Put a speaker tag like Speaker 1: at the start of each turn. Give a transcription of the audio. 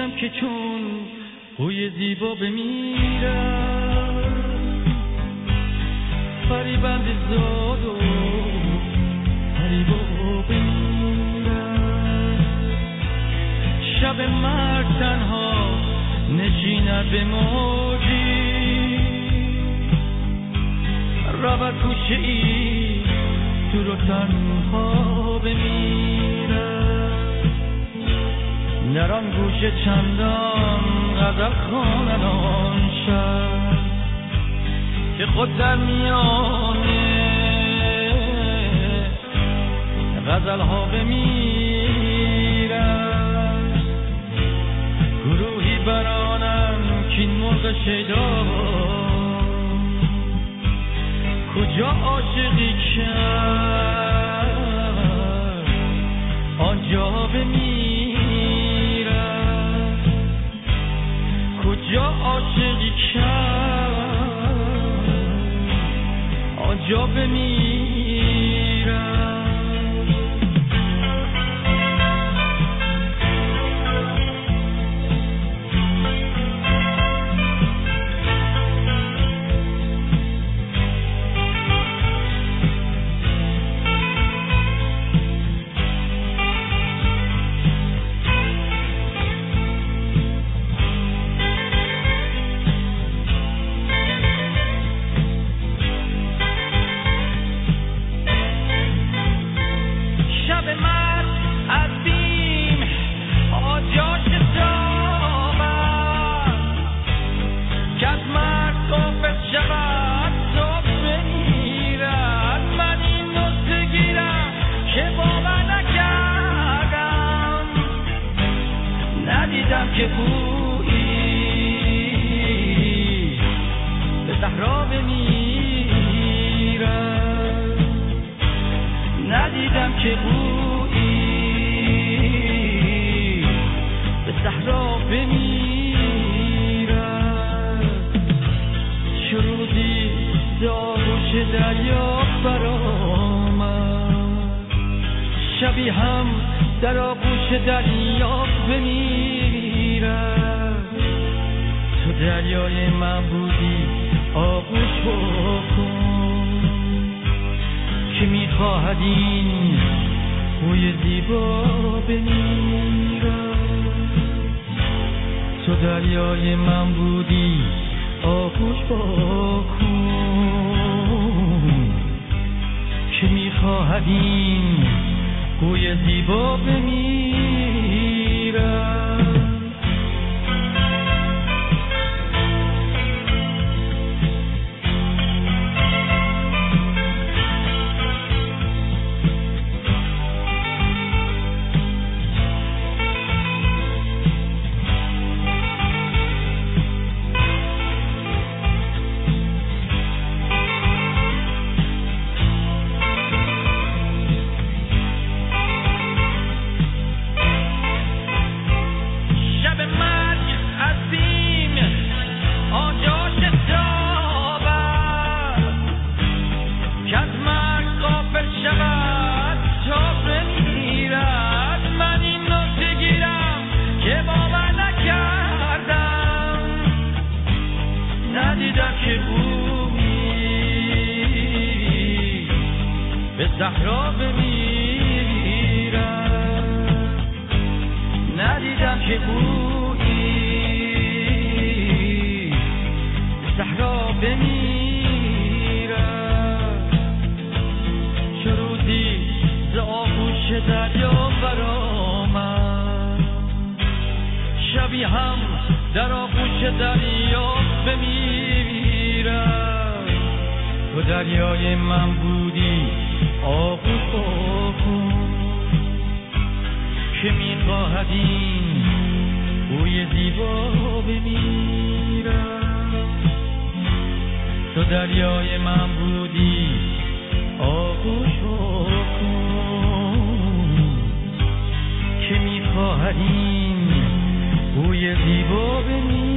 Speaker 1: ندیدم که چون بوی زیبا بمیرم، فریبند زاد و فریبا بمیرم. شب مرگ تنها نشیند به موجی، رود کوچه ای دور و تنها بمیرم. نران گوشه چندان غزل خوانن آن شب که خود در میانه غزل ها بمیرم. گروهی برانم کین مرغ شیدا کجا عاشقی کرد آنجا بمیرم. کجا عاشقی کرد آنجا بمیرم. که بویی به صحرا بمیرم. ندیدم که بویی به صحرا بمیرم. چه روزی ز آغوش دریا برآمد، شبی هم در آغوش دریا بمیرم. تو دریای من بودی آغوش بکن که میخواهد این بوی زیبا بمیرم. تو دریای من بودی آغوش بکن که میخواهد این بوی زیبا بمیرم. صحرا بمیرم. ندیدم که بویی صحرا بمیرم. چه روزی ز آغوش دریا برآمد، شبی هم در آغوش دریا بمیرم. تو دریای من بودی آغوش بکن که میخواهد این بوی زیبا بمیرم. تو دریای من بودی آغوش بکن که میخواهد این بوی زیبا بمیرم.